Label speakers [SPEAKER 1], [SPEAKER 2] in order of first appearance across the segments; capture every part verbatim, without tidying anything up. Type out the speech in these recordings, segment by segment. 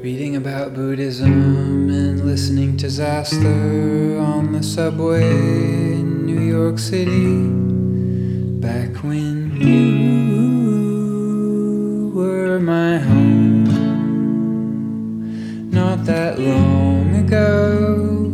[SPEAKER 1] Reading about Buddhism and listening to Zaster on the subway in New York City. Back when you were my home, not that long ago.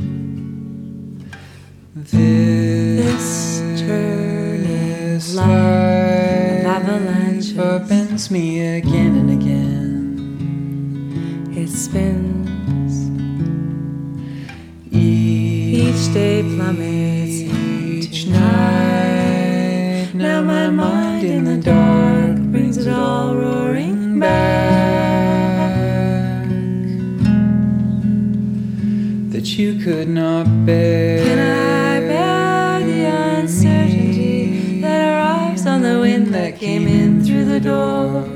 [SPEAKER 1] This,
[SPEAKER 2] This journey of
[SPEAKER 1] life
[SPEAKER 2] avalanches
[SPEAKER 1] upends me again and again.
[SPEAKER 2] It spins.
[SPEAKER 1] Each
[SPEAKER 2] day plummets
[SPEAKER 1] Each
[SPEAKER 2] into
[SPEAKER 1] night. Now my mind in the dark brings it all roaring back. That you could not bear.
[SPEAKER 2] Can I bear the uncertainty that arrives on the wind that came in through the door?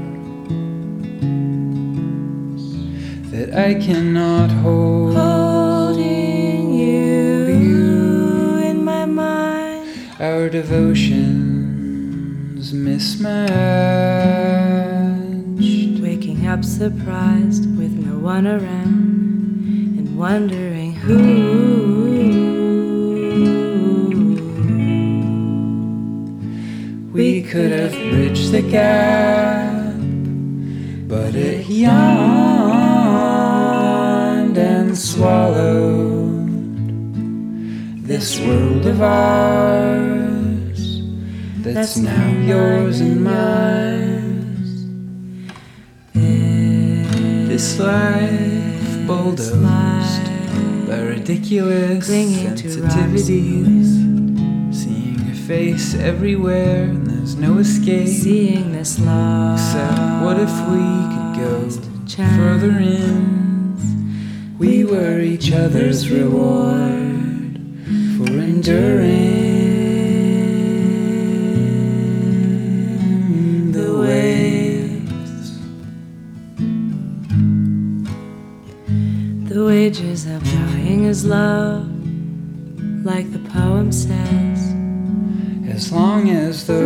[SPEAKER 1] That I cannot hold.
[SPEAKER 2] Holding you, you in my mind.
[SPEAKER 1] Our devotions mismatched.
[SPEAKER 2] Waking up surprised with no one around and wondering who.
[SPEAKER 1] We could have bridged the gap, but it yawned and swallowed this world of ours that's now yours and mine. This life bulldozed by ridiculous
[SPEAKER 2] Clinging to
[SPEAKER 1] sensitivities, seeing a face everywhere and there's no escape.
[SPEAKER 2] Seeing this love.
[SPEAKER 1] Except what if we could go
[SPEAKER 2] chance.
[SPEAKER 1] further in? We were each other's reward for enduring the waves.
[SPEAKER 2] The wages of dying is love, like the poem says.
[SPEAKER 1] As long as the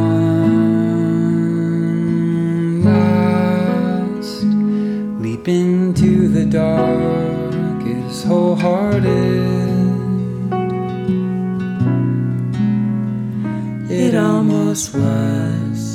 [SPEAKER 1] one last leap into the dark is wholehearted, it almost was